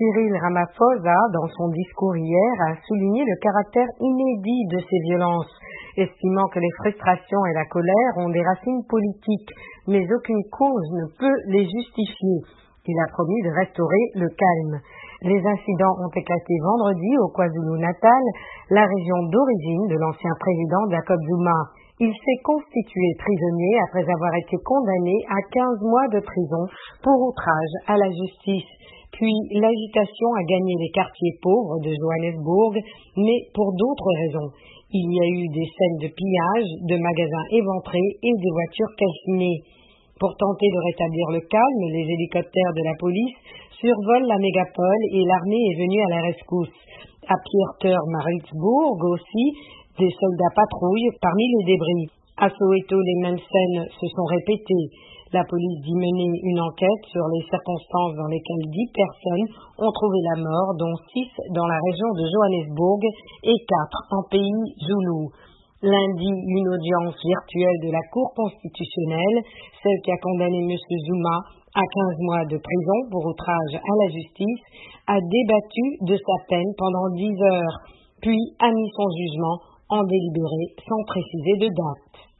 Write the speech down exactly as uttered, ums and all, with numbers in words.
Cyril Ramaphosa, dans son discours hier, a souligné le caractère inédit de ces violences, estimant que les frustrations et la colère ont des racines politiques, mais aucune cause ne peut les justifier. Il a promis de restaurer le calme. Les incidents ont éclaté vendredi au KwaZulu-Natal, la région d'origine de l'ancien président Jacob Zuma. Il s'est constitué prisonnier après avoir été condamné à quinze mois de prison pour outrage à la justice. Puis l'agitation a gagné les quartiers pauvres de Johannesburg, mais pour d'autres raisons. Il y a eu des scènes de pillage, de magasins éventrés et de voitures calcinées. Pour tenter de rétablir le calme, les hélicoptères de la police survolent la mégapole et l'armée est venue à la rescousse. À Pietermaritzburg aussi, des soldats patrouillent parmi les débris. À Soweto, les mêmes scènes se sont répétées. La police dit mener une enquête sur les circonstances dans lesquelles dix personnes ont trouvé la mort, dont six dans la région de Johannesburg et quatre en pays zoulou. Lundi, une audience virtuelle de la Cour constitutionnelle, celle qui a condamné M. Zuma à quinze mois de prison pour outrage à la justice, a débattu de sa peine pendant dix heures, puis a mis son jugement en délibéré sans préciser de date.